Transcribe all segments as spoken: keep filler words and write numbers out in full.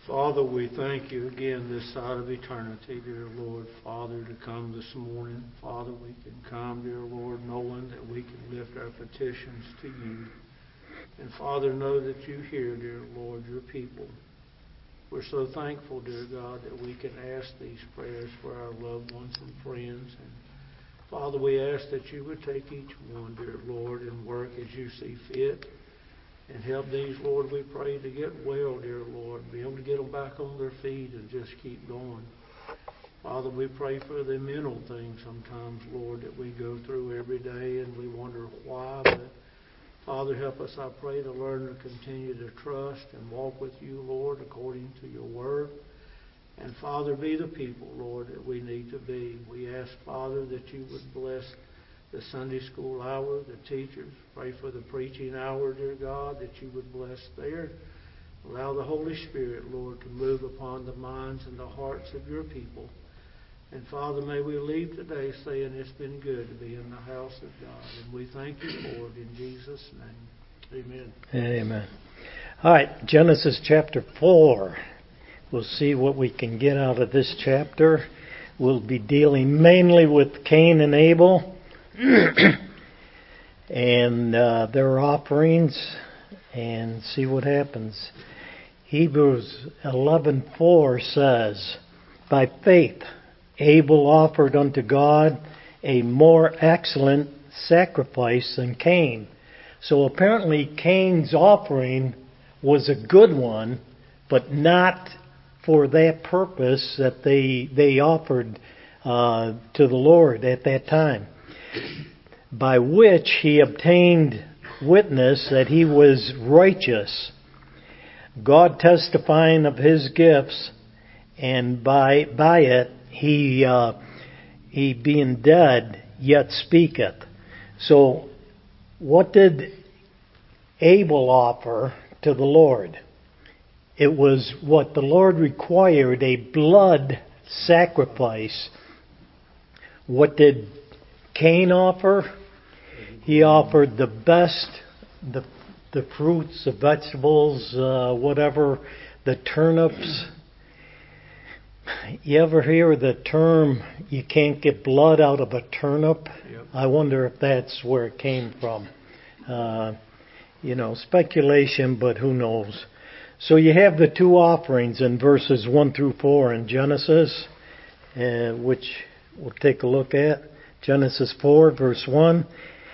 Father, we thank you again this side of eternity, dear Lord, Father, to come this morning. Father, we can come, dear Lord, knowing that we can lift our petitions to you. And Father, know that you hear, dear Lord, your people. We're so thankful, dear God, that we can ask these prayers for our loved ones and friends. And Father, we ask that you would take each one, dear Lord, and work as you see fit. And help these, Lord, we pray, to get well, dear Lord. Be able to get them back on their feet and just keep going. Father, we pray for the mental things sometimes, Lord, that we go through every day and we wonder why. But Father, help us, I pray, to learn to continue to trust and walk with you, Lord, according to your word. And Father, be the people, Lord, that we need to be. We ask, Father, that you would bless the Sunday school hour, the teachers. Pray for the preaching hour, dear God, that you would bless there. Allow the Holy Spirit, Lord, to move upon the minds and the hearts of your people. And Father, may we leave today saying it's been good to be in the house of God. And we thank you for it in Jesus' name. Amen. Amen. All right, Genesis chapter four. We'll see what we can get out of this chapter. We'll be dealing mainly with Cain and Abel and uh, their offerings, and see what happens. Hebrews eleven four says, "By faith Abel offered unto God a more excellent sacrifice than Cain." So apparently Cain's offering was a good one, but not for that purpose that they they offered uh, to the Lord at that time. By which he obtained witness that he was righteous, God testifying of his gifts, and by by it he uh, he being dead yet speaketh. So, what did Abel offer to the Lord? It was what the Lord required, a blood sacrifice. What did Cain offer? He offered the best, the the fruits, the vegetables, uh, whatever, the turnips. You ever hear the term, you can't get blood out of a turnip? Yep. I wonder if that's where it came from. Uh, you know, speculation, but who knows. So you have the two offerings in verses one through four in Genesis, uh, which we'll take a look at. Genesis four, verse one.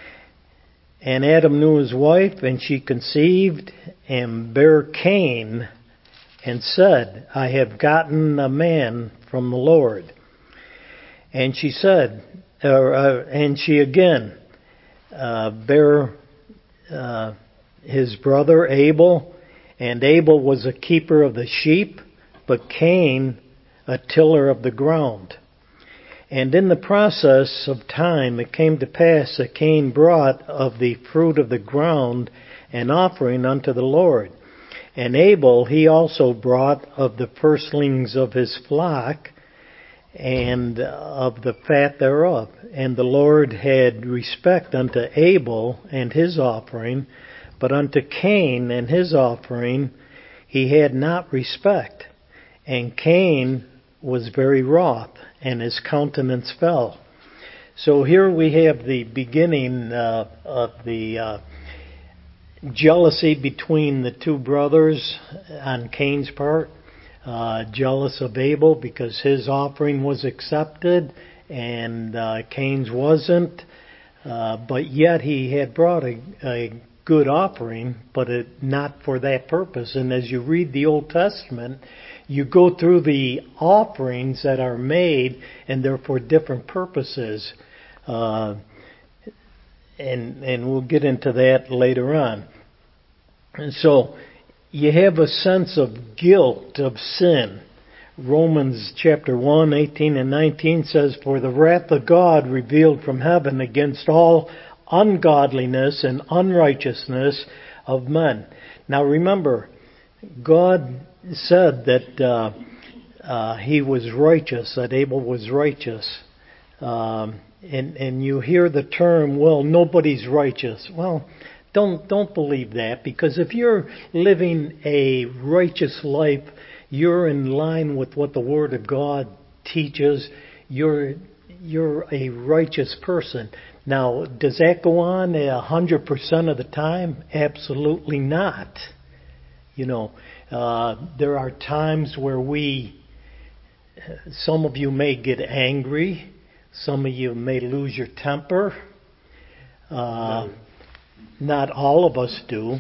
"And Adam knew his wife, and she conceived, and bare Cain, and said, I have gotten a man from the Lord. And she said, uh, uh, and she again uh, bare uh, his brother Abel, and Abel was a keeper of the sheep, but Cain a tiller of the ground. And in the process of time it came to pass that Cain brought of the fruit of the ground an offering unto the Lord. And Abel he also brought of the firstlings of his flock, and of the fat thereof. And the Lord had respect unto Abel and his offering, but unto Cain and his offering he had not respect. And Cain was very wroth, and his countenance fell." So here we have the beginning uh, of the uh, jealousy between the two brothers on Cain's part. Uh, jealous of Abel because his offering was accepted and uh, Cain's wasn't. Uh, but yet he had brought a, a good offering, but it, not for that purpose. And as you read the Old Testament, you go through the offerings that are made, and they're for different purposes. Uh, and and we'll get into that later on. And so you have a sense of guilt, of sin. Romans chapter one, eighteen and nineteen says, "For the wrath of God revealed from heaven against all ungodliness and unrighteousness of men." Now remember, God said that uh, uh, he was righteous, that Abel was righteous. Um, and, and you hear the term, well, nobody's righteous. Well, don't don't believe that, because if you're living a righteous life, you're in line with what the Word of God teaches, you're you're a righteous person. Now, does that go on a hundred percent of the time? Absolutely not. You know, uh, there are times where we, some of you may get angry, some of you may lose your temper. Uh, No. Not all of us do.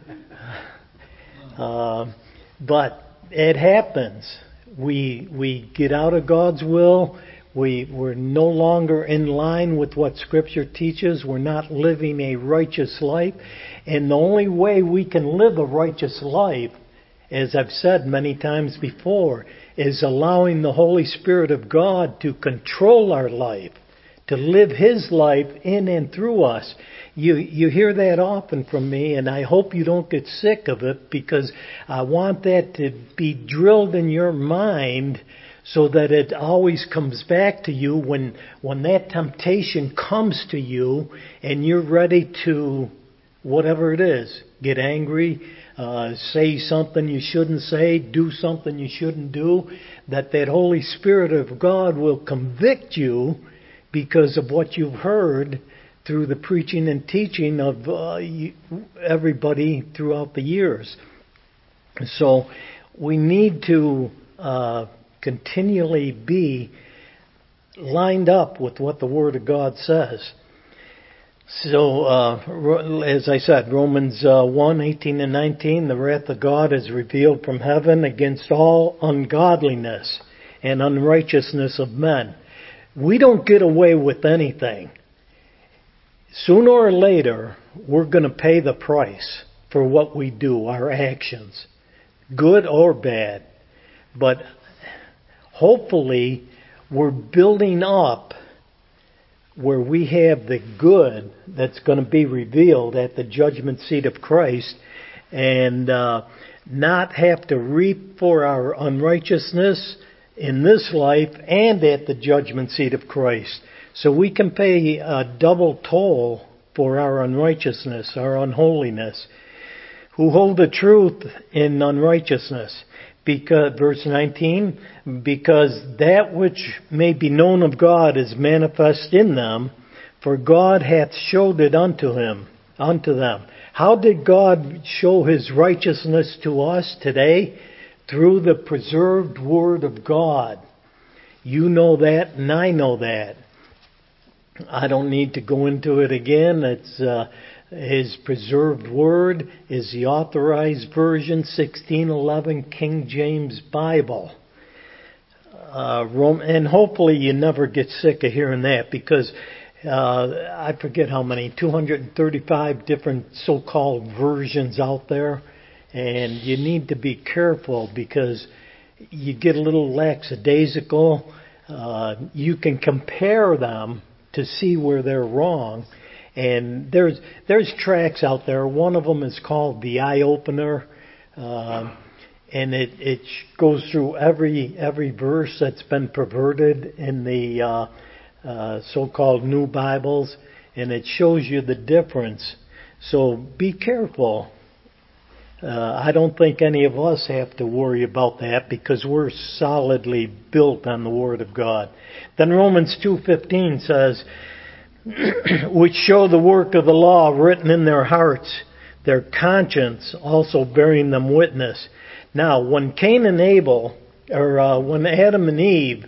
uh, but it happens. We we get out of God's will. We, we're no longer in line with what Scripture teaches. We're not living a righteous life. And the only way we can live a righteous life, as I've said many times before, is allowing the Holy Spirit of God to control our life, to live His life in and through us. You you hear that often from me, and I hope you don't get sick of it, because I want that to be drilled in your mind so that it always comes back to you when when that temptation comes to you and you're ready to, whatever it is, get angry, uh, say something you shouldn't say, do something you shouldn't do, that that Holy Spirit of God will convict you because of what you've heard through the preaching and teaching of uh, everybody throughout the years. So we need to uh, continually be lined up with what the Word of God says. So, uh, as I said, Romans uh, one, eighteen and nineteen, the wrath of God is revealed from heaven against all ungodliness and unrighteousness of men. We don't get away with anything. Sooner or later, we're going to pay the price for what we do, our actions, good or bad. But hopefully, we're building up where we have the good that's going to be revealed at the judgment seat of Christ, and uh, not have to reap for our unrighteousness in this life and at the judgment seat of Christ. So we can pay a double toll for our unrighteousness, our unholiness, who hold the truth in unrighteousness. Because, verse nineteen, because that which may be known of God is manifest in them, for God hath showed it unto him, unto them. How did God show His righteousness to us today? Through the preserved Word of God. You know that, and I know that. I don't need to go into it again. It's uh, His preserved Word is the Authorized Version, sixteen eleven King James Bible. Uh, Rome, and hopefully you never get sick of hearing that, because uh, I forget how many, two hundred thirty-five different so-called versions out there. And you need to be careful, because you get a little lackadaisical. Uh, you can compare them to see where they're wrong. And there's there's tracts out there. One of them is called The Eye Opener, uh, and it it goes through every every verse that's been perverted in the uh, uh, so-called New Bibles, and it shows you the difference. So be careful. Uh, I don't think any of us have to worry about that, because we're solidly built on the Word of God. Then Romans two fifteen says, which show the work of the law written in their hearts, their conscience also bearing them witness. Now, when Cain and Abel, or uh, when Adam and Eve,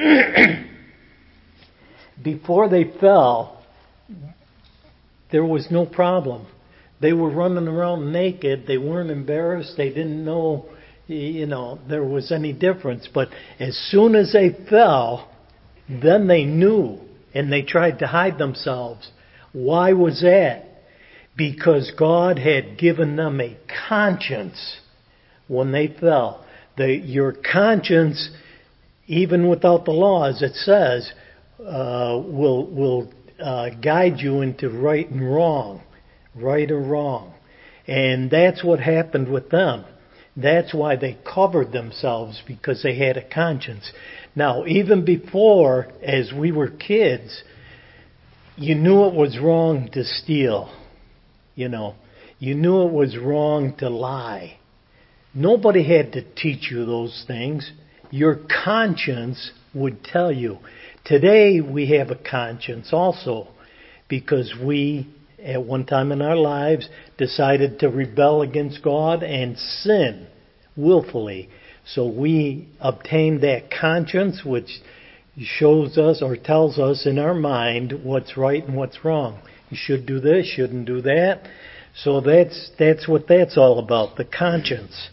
before they fell, there was no problem. They were running around naked. They weren't embarrassed. They didn't know, you know, there was any difference. But as soon as they fell, then they knew, and they tried to hide themselves. Why was that? Because God had given them a conscience when they fell. The, your conscience, even without the law, as it says, uh, will will uh, guide you into right and wrong. Right or wrong. And that's what happened with them. That's why they covered themselves, because they had a conscience. Now, even before, as we were kids, you knew it was wrong to steal. You know, you knew it was wrong to lie. Nobody had to teach you those things. Your conscience would tell you. Today we have a conscience also because we, at one time in our lives, decided to rebel against God and sin willfully. So we obtained that conscience which shows us or tells us in our mind what's right and what's wrong. You should do this, shouldn't do that. So that's that's what that's all about, the conscience.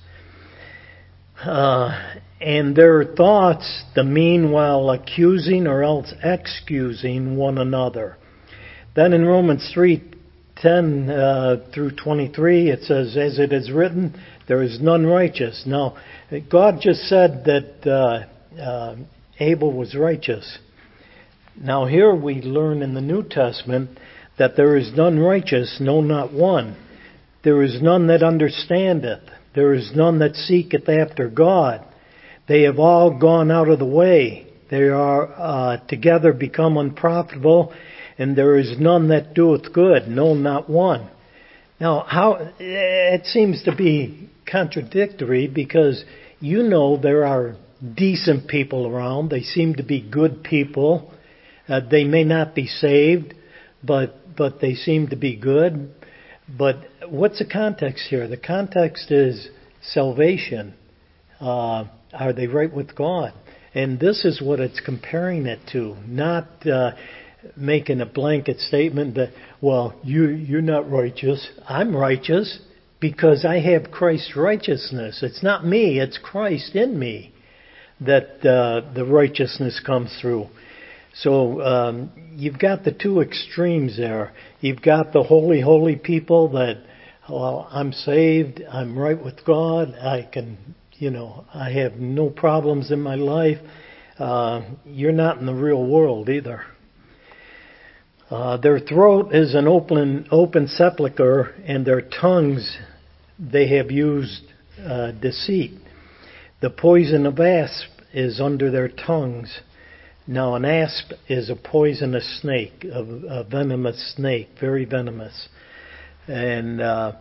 Uh, and their thoughts, the meanwhile accusing or else excusing one another. Then in Romans three ten uh, through twenty-three, it says, as it is written, there is none righteous. Now, God just said that uh, uh, Abel was righteous. Now here we learn in the New Testament that there is none righteous, no, not one. There is none that understandeth. There is none that seeketh after God. They have all gone out of the way. They are uh, together become unprofitable, and there is none that doeth good, no, not one. Now, how it seems to be contradictory because you know there are decent people around. They seem to be good people. Uh, they may not be saved, but but they seem to be good. But what's the context here? The context is salvation. Uh, are they right with God? And this is what it's comparing it to, not uh, making a blanket statement that, well, you, you're not righteous. I'm righteous because I have Christ's righteousness. It's not me, it's Christ in me that uh, the righteousness comes through. So um, you've got the two extremes there. You've got the holy, holy people that, well, I'm saved, I'm right with God, I can, you know, I have no problems in my life. Uh, you're not in the real world either. Uh, their throat is an open, open sepulchre, and their tongues they have used uh, deceit. The poison of asp is under their tongues. Now, an asp is a poisonous snake, a, a venomous snake, very venomous, and uh,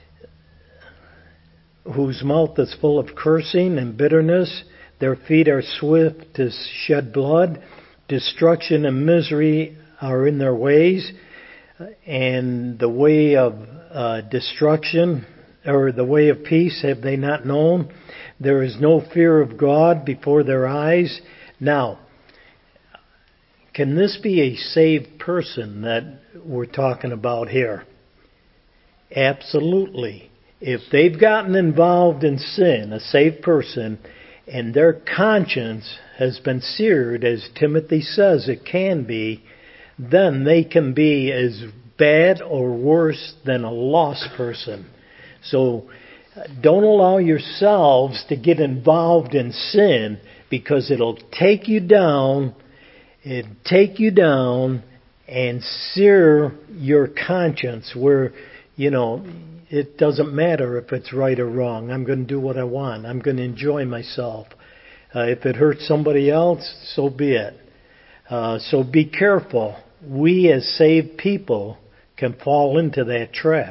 whose mouth is full of cursing and bitterness. Their feet are swift to shed blood. Destruction and misery are in their ways, and the way of uh, destruction, or the way of peace, have they not known. There is no fear of God before their eyes. Now, can this be a saved person that we're talking about here? Absolutely. If they've gotten involved in sin, a saved person, and their conscience has been seared, as Timothy says it can be, then they can be as bad or worse than a lost person. So don't allow yourselves to get involved in sin, because it'll take you down, it'll take you down and sear your conscience where, you know, it doesn't matter if it's right or wrong. I'm going to do what I want. I'm going to enjoy myself. Uh, if it hurts somebody else, so be it. Uh, so be careful. We as saved people can fall into that trap.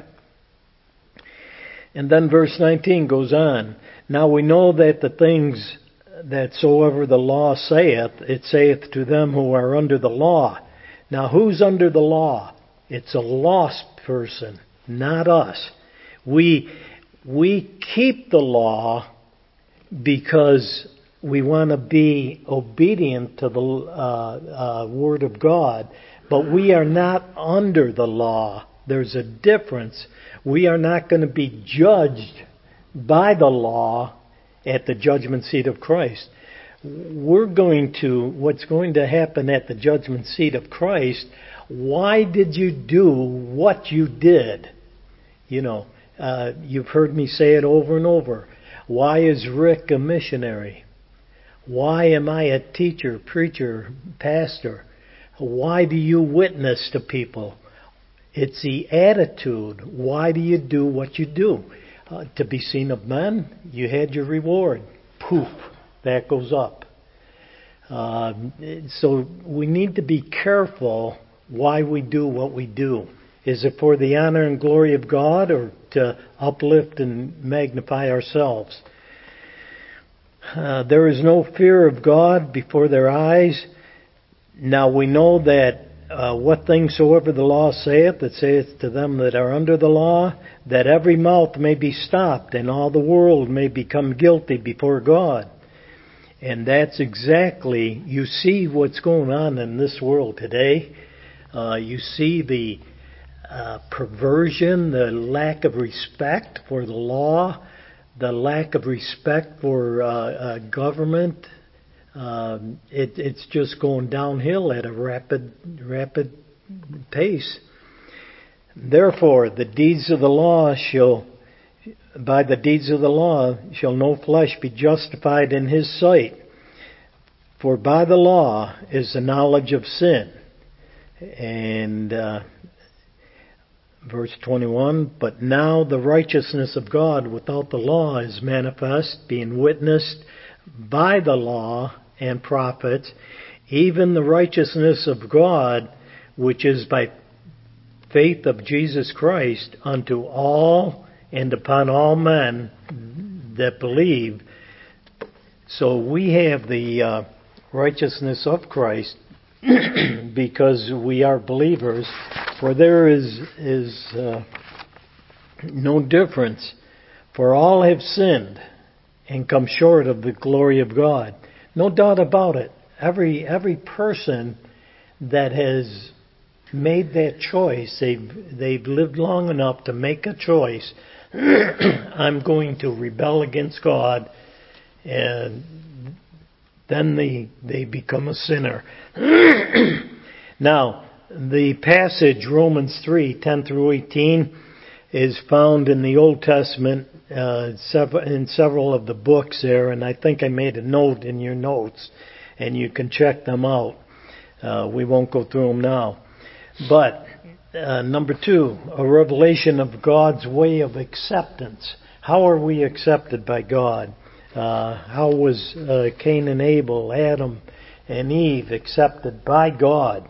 And then verse nineteen goes on. Now we know that the things that soever the law saith, it saith to them who are under the law. Now who's under the law? It's a lost person, not us. We we keep the law because we want to be obedient to the uh, uh, Word of God, but we are not under the law. There's a difference. We are not going to be judged by the law at the judgment seat of Christ. We're going to, what's going to happen at the judgment seat of Christ, why did you do what you did? You know, uh, you've heard me say it over and over. Why is Rick a missionary? Why am I a teacher, preacher, pastor? Why do you witness to people? It's the attitude. Why do you do what you do? Uh, to be seen of men, you had your reward. Poof, that goes up. Uh, so we need to be careful why we do what we do. Is it for the honor and glory of God or to uplift and magnify ourselves? Uh, there is no fear of God before their eyes. Now we know that uh, what things soever the law saith, it saith to them that are under the law, that every mouth may be stopped and all the world may become guilty before God. And that's exactly, you see what's going on in this world today. Uh, you see the uh, perversion, the lack of respect for the law, the lack of respect for uh, uh, government. Um, it, it's just going downhill at a rapid, rapid pace. Therefore, the deeds of the law shall, by the deeds of the law shall no flesh be justified in his sight. For by the law is the knowledge of sin. And uh, verse twenty-one, but now the righteousness of God without the law is manifest, being witnessed by the law and prophets, even the righteousness of God, which is by faith of Jesus Christ unto all and upon all men that believe. So we have the uh, righteousness of Christ because we are believers. For there is is uh, no difference. For all have sinned and come short of the glory of God. No doubt about it. Every every person that has made that choice, they've they've lived long enough to make a choice. I'm going to rebel against God, and then they they become a sinner. Now, the passage Romans three ten through eighteen is found in the Old Testament uh, in several of the books there, and I think I made a note in your notes, and you can check them out. Uh, we won't go through them now. But uh, number two, a revelation of God's way of acceptance. How are we accepted by God? Uh, how was uh, Cain and Abel, Adam and Eve accepted by God?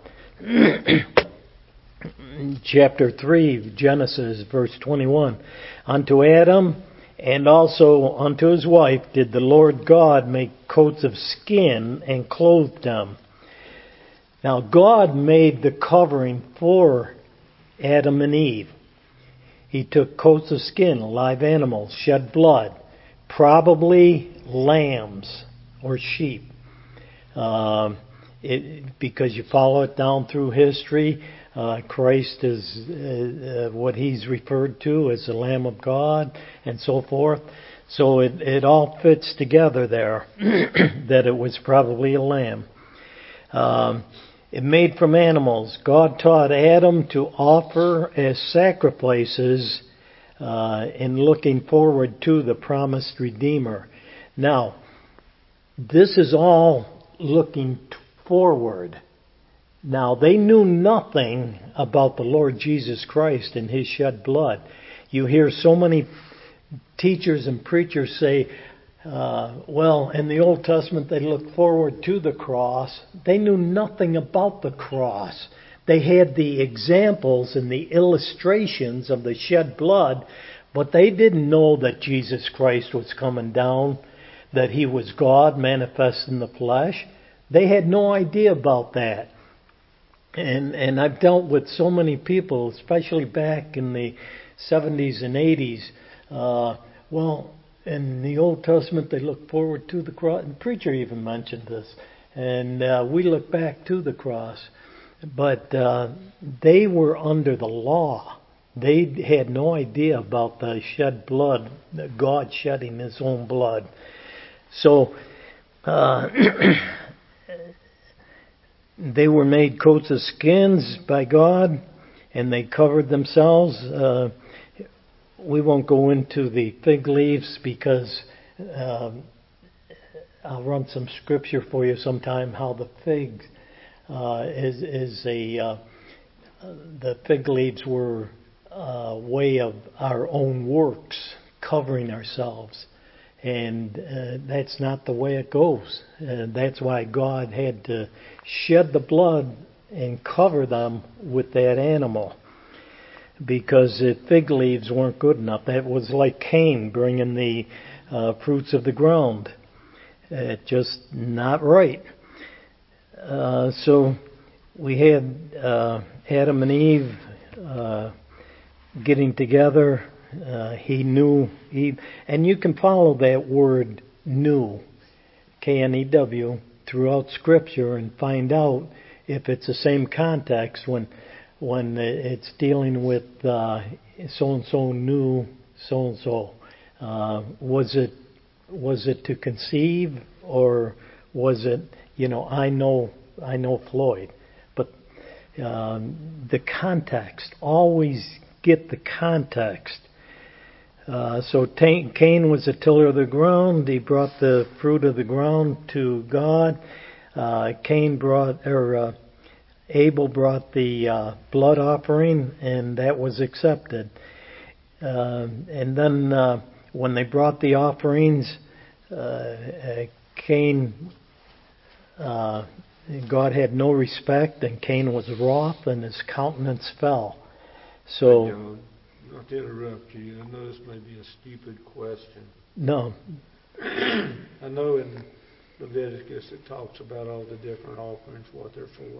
Chapter three, Genesis, verse twenty-one. Unto Adam and also unto his wife did the Lord God make coats of skin and clothed them. Now God made the covering for Adam and Eve. He took coats of skin, live animals, shed blood, probably lambs or sheep. Um, it, because you follow it down through history, uh, Christ is uh, uh, what he's referred to as the Lamb of God and so forth. So it, it all fits together there that it was probably a lamb. Um, it made from animals. God taught Adam to offer as sacrifices uh, in looking forward to the promised Redeemer. Now, this is all looking forward. Now, they knew nothing about the Lord Jesus Christ and his shed blood. You hear so many teachers and preachers say, uh, well, in the Old Testament they looked forward to the cross. They knew nothing about the cross. They had the examples and the illustrations of the shed blood, but they didn't know that Jesus Christ was coming down, that he was God manifest in the flesh. They had no idea about that. And and I've dealt with so many people, especially back in the seventies and eighties. Uh, well, in the Old Testament, they look forward to the cross. And the preacher even mentioned this. And uh, we look back to the cross. But uh, they were under the law. They had no idea about the shed blood, God shedding his own blood. So, uh, they were made coats of skins by God, and they covered themselves. Uh, we won't go into the fig leaves because um, I'll run some scripture for you sometime. How the fig uh, is is a uh, the fig leaves were a way of our own works covering ourselves. And uh, that's not the way it goes. And that's why God had to shed the blood and cover them with that animal. because the fig leaves weren't good enough. That was like Cain bringing the uh, fruits of the ground. Uh, just not right. Uh, so we had uh, Adam and Eve uh, getting together. Uh, he knew Eve. And you can follow that word knew, K N E W, throughout Scripture and find out if it's the same context when when it's dealing with uh, so-and-so knew so-and-so. Uh, was it was it to conceive, or was it, you know, I know I know Floyd? But um, the context, always get the context. Uh, so Cain was a tiller of the ground. He brought the fruit of the ground to God. Uh, Cain brought, or uh, Abel brought the uh, blood offering, and that was accepted. Uh, and then uh, when they brought the offerings, uh, Cain, uh, God had no respect, and Cain was wroth, and his countenance fell. So. Not to interrupt you, I know this may be a stupid question. No. I know in Leviticus it talks about all the different offerings, what they're for.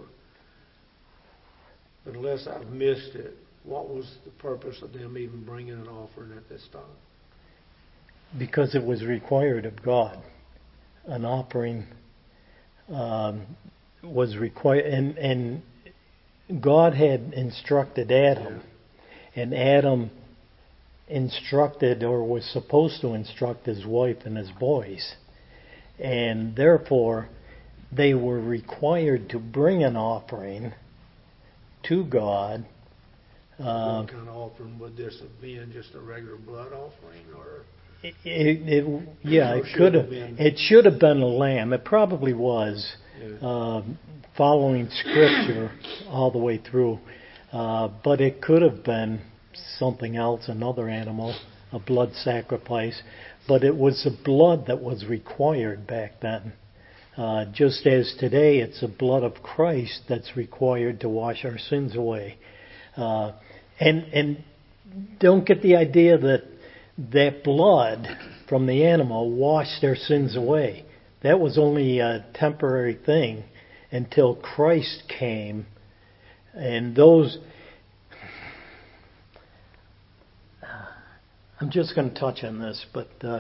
But unless I've missed it, what was the purpose of them even bringing an offering at this time? Because it was required of God. An offering um, was required, and, and God had instructed Adam. Yeah. And Adam instructed, or was supposed to instruct, his wife and his boys. And therefore, they were required to bring an offering to God. Uh, what kind of offering would this have been? Just a regular blood offering? Or it, it, it, yeah, it could have. Been? It should have been a lamb. It probably was, yeah. uh, following Scripture all the way through. Uh, but it could have been something else, another animal, a blood sacrifice. But it was the blood that was required back then. Uh, just as today it's the blood of Christ that's required to wash our sins away. Uh, and and don't get the idea that that blood from the animal washed their sins away. That was only a temporary thing until Christ came. And those, I'm just going to touch on this, but uh,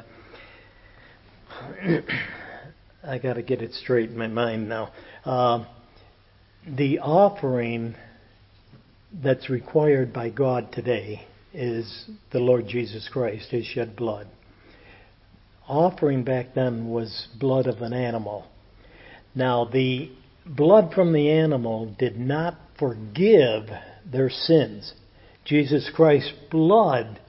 I got to get it straight in my mind now. Uh, the offering that's required by God today is the Lord Jesus Christ, His shed blood. Offering back then was blood of an animal. Now, the blood from the animal did not forgive their sins. Jesus Christ's blood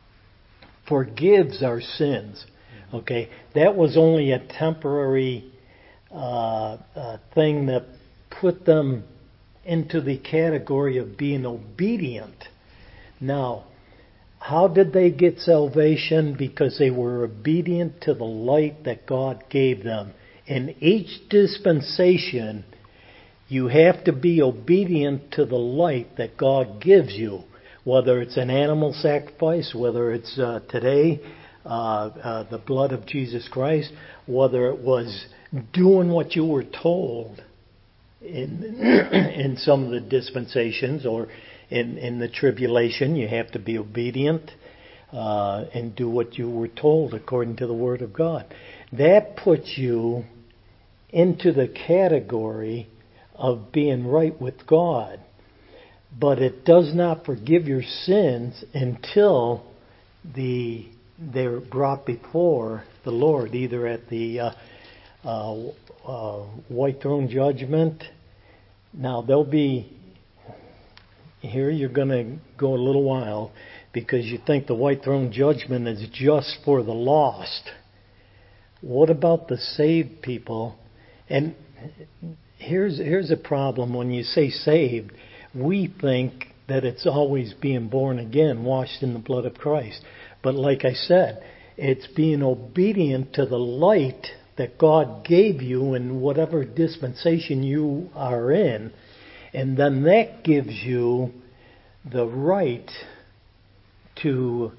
forgives our sins. Okay, that was only a temporary uh, uh, thing that put them into the category of being obedient. Now, how did they get salvation? Because they were obedient to the light that God gave them. In each dispensation, you have to be obedient to the light that God gives you. Whether it's an animal sacrifice, whether it's uh, today, uh, uh, the blood of Jesus Christ, whether it was doing what you were told in in some of the dispensations, or in, in the tribulation, you have to be obedient uh, and do what you were told according to the Word of God. That puts you into the category of being right with God. But it does not forgive your sins until the they're brought before the Lord, either at the uh, uh, uh, white throne judgment. Now, there'll be, here you're going to go a little while, because you think the white throne judgment is just for the lost. What about the saved people? And here's here's a problem. When you say saved, we think that it's always being born again, washed in the blood of Christ. But like I said, it's being obedient to the light that God gave you in whatever dispensation you are in. And then that gives you the right to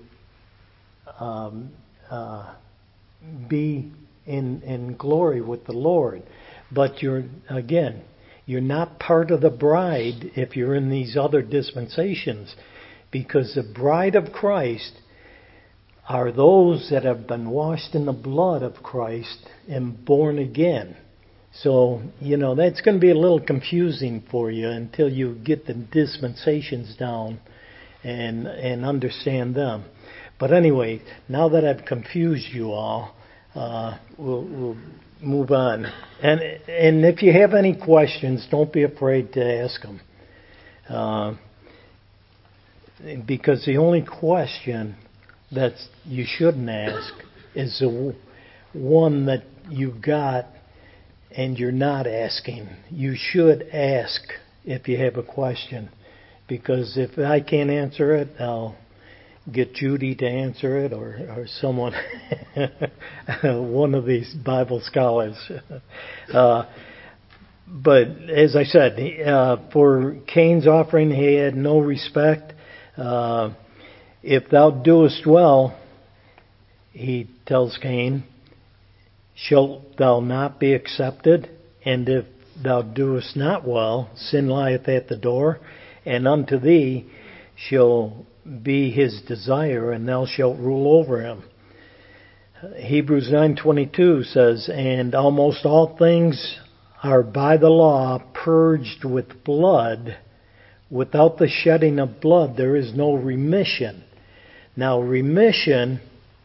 um, uh, be in in glory with the Lord. But you're, again, you're not part of the bride if you're in these other dispensations, because the bride of Christ are those that have been washed in the blood of Christ and born again. So, you know, that's going to be a little confusing for you until you get the dispensations down and and understand them. But anyway, now that I've confused you all, uh, we'll, we'll move on. And and if you have any questions, don't be afraid to ask them. Uh, because the only question that you shouldn't ask is the one that you've got and you're not asking. You should ask if you have a question, because if I can't answer it, I'll get Judy to answer it, or, or someone, one of these Bible scholars. Uh, but as I said, uh, for Cain's offering, he had no respect. Uh, if thou doest well, he tells Cain, shalt thou not be accepted? And if thou doest not well, sin lieth at the door, and unto thee shall be his desire, and thou shalt rule over him. Hebrews nine twenty-two says, and almost all things are by the law purged with blood. Without the shedding of blood, there is no remission. Now, remission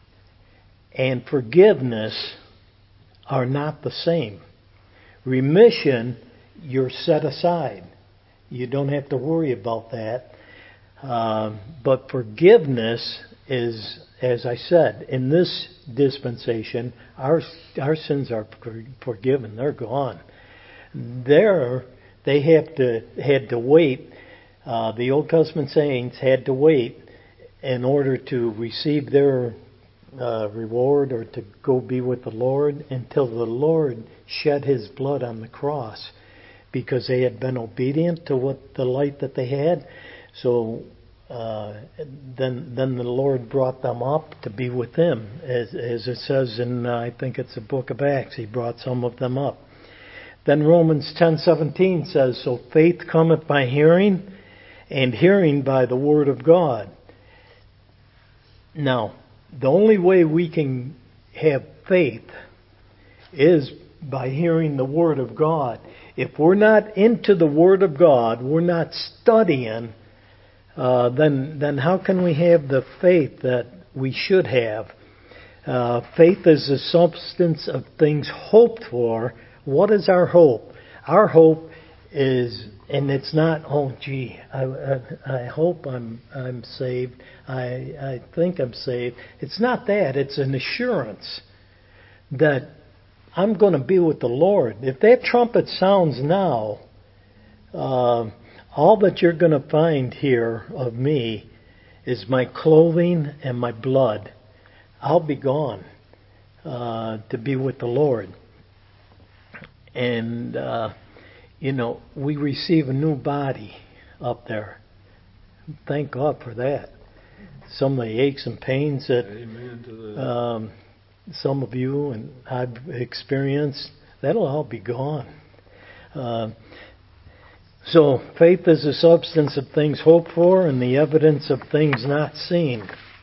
and forgiveness are not the same. Remission, you're set aside. You don't have to worry about that. Uh, but forgiveness is, as I said, in this dispensation, our our sins are forgiven. They're gone. There, they have to had to wait. Uh, the Old Testament saints had to wait in order to receive their uh, reward or to go be with the Lord until the Lord shed His blood on the cross, because they had been obedient to what the light that they had. So uh, then, then the Lord brought them up to be with Him, as, as it says in uh, I think it's the Book of Acts. He brought some of them up. Then Romans ten seventeen says, so faith cometh by hearing, and hearing by the word of God. Now, the only way we can have faith is by hearing the word of God. If we're not into the word of God, we're not studying, uh, then then how can we have the faith that we should have? Uh, faith is the substance of things hoped for. What is our hope? Our hope is, and it's not, oh gee, I, I, I hope I'm I'm saved. I I think I'm saved. It's not that. It's an assurance that I'm going to be with the Lord. If that trumpet sounds now, uh, all that you're going to find here of me is my clothing and my blood. I'll be gone uh, to be with the Lord. And, uh, you know, we receive a new body up there. Thank God for that. Some of the aches and pains that Amen to that. Um, some of you and I've experienced, that'll all be gone. Uh, so faith is the substance of things hoped for and the evidence of things not seen.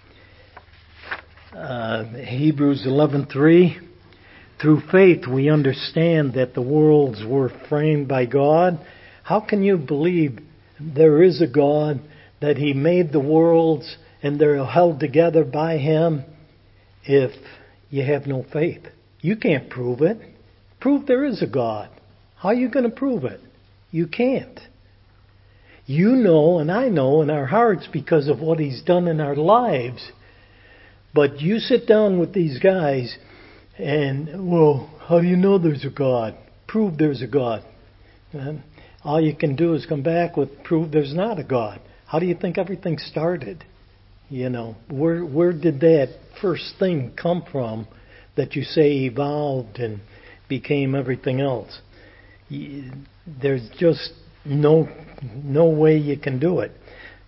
Uh, Hebrews eleven three. Through faith we understand that the worlds were framed by God. How can you believe there is a God, that He made the worlds and they're held together by Him, if you have no faith? You can't prove it. Prove there is a God. How are you going to prove it? You can't. You know and I know in our hearts because of what He's done in our lives. But you sit down with these guys and, well, how do you know there's a God? Prove there's a God. And all you can do is come back with prove there's not a God. How do you think everything started? You know, where where did that first thing come from that you say evolved and became everything else? There's just no no way you can do it.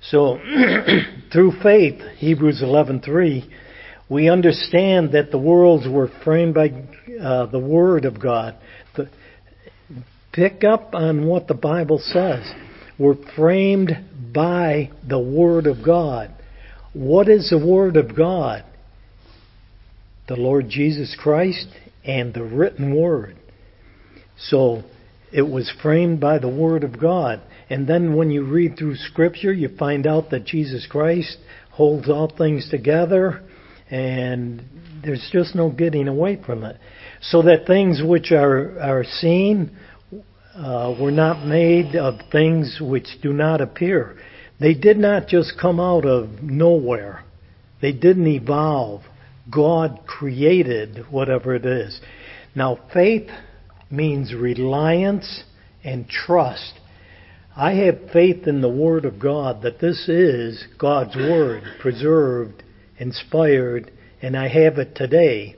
So, through faith, Hebrews eleven three, we understand that the worlds were framed by uh, the Word of God. The, pick up on what the Bible says. We're framed by the Word of God. What is the Word of God? The Lord Jesus Christ and the written Word. So, it was framed by the Word of God. And then when you read through Scripture, you find out that Jesus Christ holds all things together, and there's just no getting away from it. So that things which are, are seen uh, were not made of things which do not appear. They did not just come out of nowhere. They didn't evolve. God created whatever it is. Now, faith means reliance and trust. I have faith in the Word of God that this is God's Word, preserved, inspired, and I have it today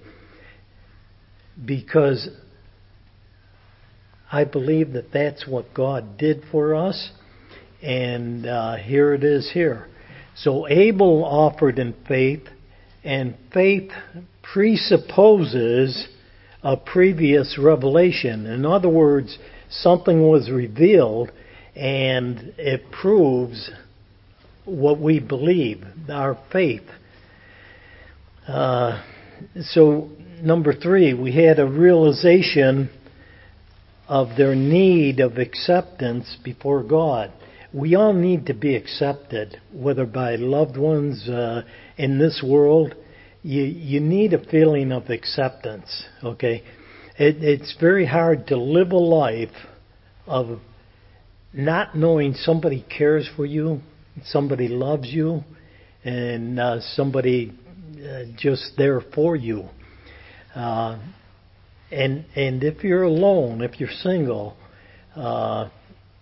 because I believe that that's what God did for us, and uh, here it is here. So Abel offered in faith, and faith presupposes a previous revelation. In other words, something was revealed and it proves what we believe, our faith. Uh, so, number three, we had a realization of their need of acceptance before God. We all need to be accepted, whether by loved ones uh, in this world. You you need a feeling of acceptance, okay? It, it's very hard to live a life of not knowing somebody cares for you, somebody loves you, and uh, somebody uh, just there for you. Uh, and and if you're alone, if you're single, uh,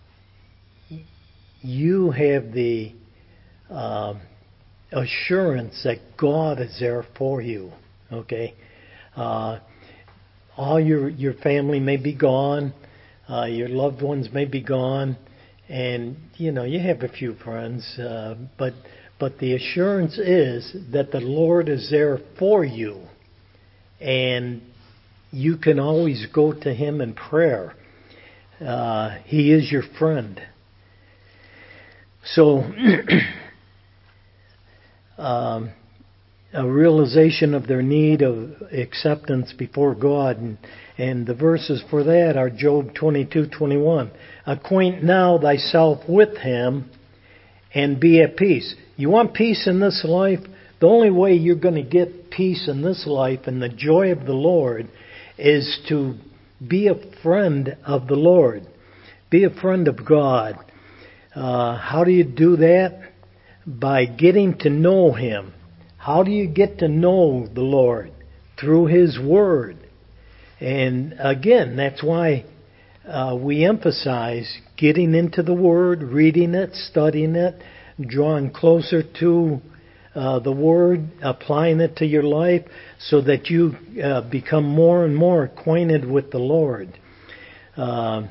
you have the uh, assurance that God is there for you. Okay, uh, all your your family may be gone, uh, your loved ones may be gone, and you know you have a few friends, uh, but but the assurance is that the Lord is there for you, and you can always go to Him in prayer. Uh, he is your friend. So. Um, a realization of their need of acceptance before God, and, and the verses for that are Job twenty-two twenty-one. Acquaint now thyself with Him, and be at peace. You want peace in this life? The only way you're going to get peace in this life and the joy of the Lord is to be a friend of the Lord. Be a friend of God. Uh, how do you do that? By getting to know Him. How do you get to know the Lord? Through His Word. And again, that's why uh, we emphasize getting into the Word, reading it, studying it, drawing closer to uh, the Word, applying it to your life so that you uh, become more and more acquainted with the Lord. Uh,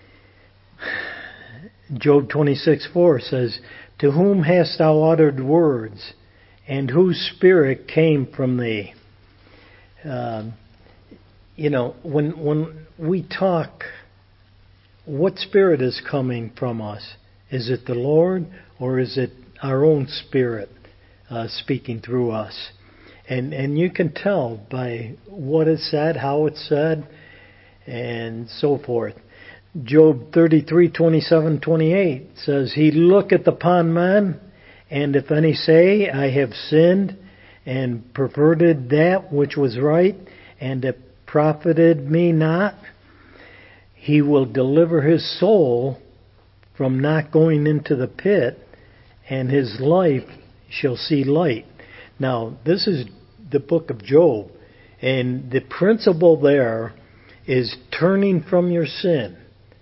Job twenty-six four says, to whom hast thou uttered words, and whose spirit came from thee? Um, you know, when when we talk, what spirit is coming from us? Is it the Lord, or is it our own spirit uh, speaking through us? And and you can tell by what is said, how it's said, and so forth. Job thirty-three twenty-seven twenty-eight says, He looketh upon man, and if any say, I have sinned, and perverted that which was right, and it profited me not, He will deliver his soul from not going into the pit, and his life shall see light. Now, this is the book of Job, and the principle there is turning from your sin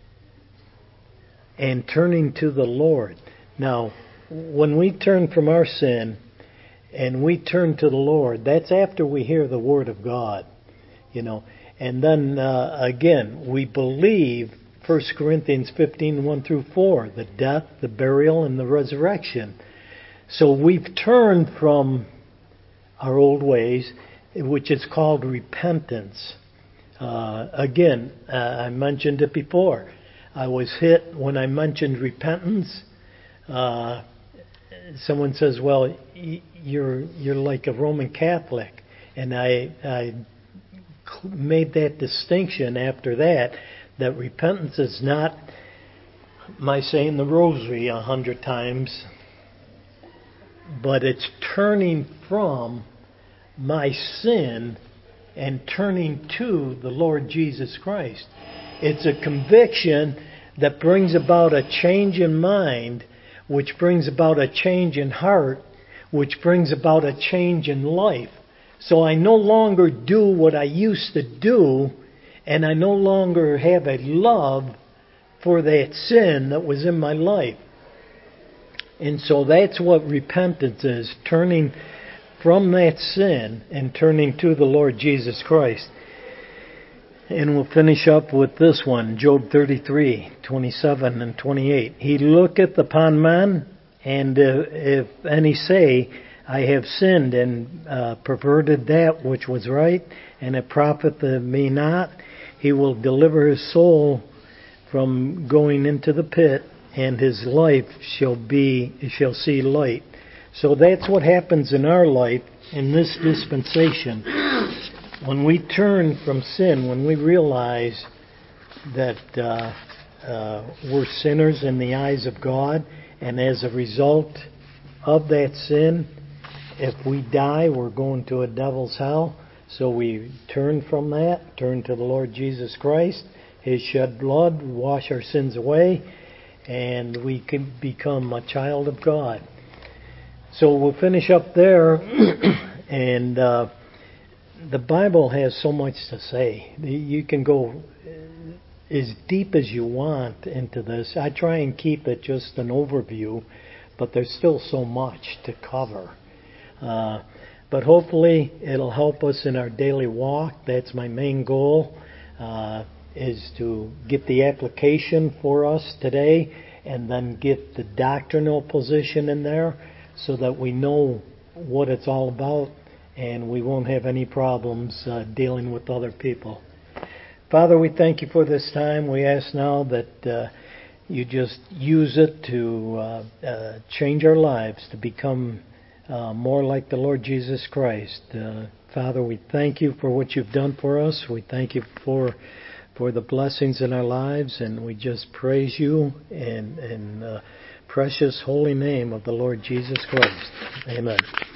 and turning to the Lord. Now, when we turn from our sin and we turn to the Lord, that's after we hear the Word of God, you know. And then, uh, again, we believe First Corinthians fifteen, one through four, the death, the burial, and the resurrection. So we've turned from our old ways, which is called repentance. Uh, again, uh, I mentioned it before. I was hit when I mentioned repentance. Uh, someone says, "Well, you're you're like a Roman Catholic," and I I made that distinction after that. That repentance is not my saying the rosary a hundred times, but it's turning from my sin and turning to the Lord Jesus Christ. It's a conviction that brings about a change in mind, which brings about a change in heart, which brings about a change in life. So I no longer do what I used to do, and I no longer have a love for that sin that was in my life. And so that's what repentance is, turning from that sin and turning to the Lord Jesus Christ. And we'll finish up with this one, Job thirty-three, twenty-seven and twenty-eight. He looketh upon man, and uh, if any say, I have sinned and uh, perverted that which was right, and it profiteth me not, he will deliver his soul from going into the pit, and his life shall be shall see light. So that's what happens in our life in this dispensation. When we turn from sin, when we realize that uh, uh, we're sinners in the eyes of God, and as a result of that sin, if we die, we're going to a devil's hell. So we turn from that, turn to the Lord Jesus Christ, His shed blood, wash our sins away, and we can become a child of God. So we'll finish up there, and uh, the Bible has so much to say. You can go as deep as you want into this. I try and keep it just an overview, but there's still so much to cover. Uh, but hopefully it'll help us in our daily walk. That's my main goal, uh, is to get the application for us today and then get the doctrinal position in there so that we know what it's all about and we won't have any problems uh, dealing with other people. Father, we thank you for this time. We ask now that uh, you just use it to uh, uh, change our lives, to become Uh, more like the Lord Jesus Christ. Uh, Father, we thank you for what you've done for us. We thank you for for the blessings in our lives, and we just praise you in in uh, precious holy name of the Lord Jesus Christ. Amen.